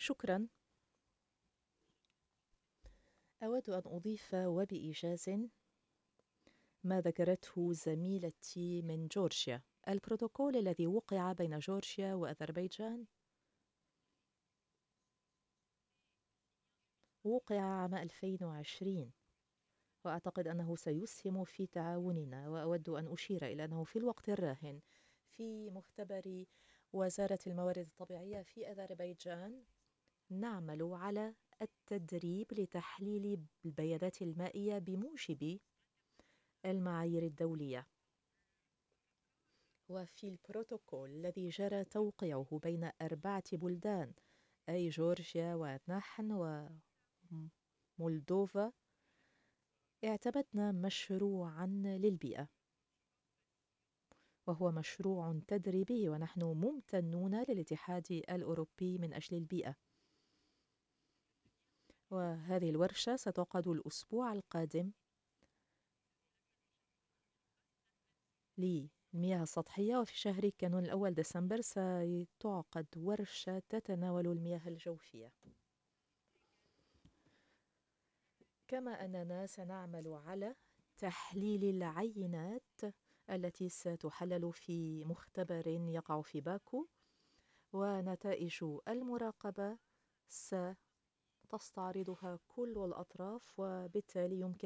شكرا. أود أن أضيف وبإيجاز ما ذكرته زميلتي من جورجيا. البروتوكول الذي وقع بين جورجيا وأذربيجان وقع عام 2020، وأعتقد أنه سيسهم في تعاوننا. وأود أن أشير إلى أنه في الوقت الراهن في مختبر وزارة الموارد الطبيعية في أذربيجان نعمل على التدريب لتحليل البيانات المائية بموجب المعايير الدولية. وفي البروتوكول الذي جرى توقيعه بين 4 بلدان، أي جورجيا ونحن ومولدوفا، اعتمدنا مشروعا للبيئة، وهو مشروع تدريبي، ونحن ممتنون للاتحاد الأوروبي من أجل البيئة. وهذه الورشة ستعقد الأسبوع القادم للمياه السطحية، وفي شهر كانون الأول ديسمبر ستعقد ورشة تتناول المياه الجوفية. كما أننا سنعمل على تحليل العينات التي ستحلل في مختبر يقع في باكو، ونتائج المراقبة ستستعرضها كل الأطراف، وبالتالي يمكن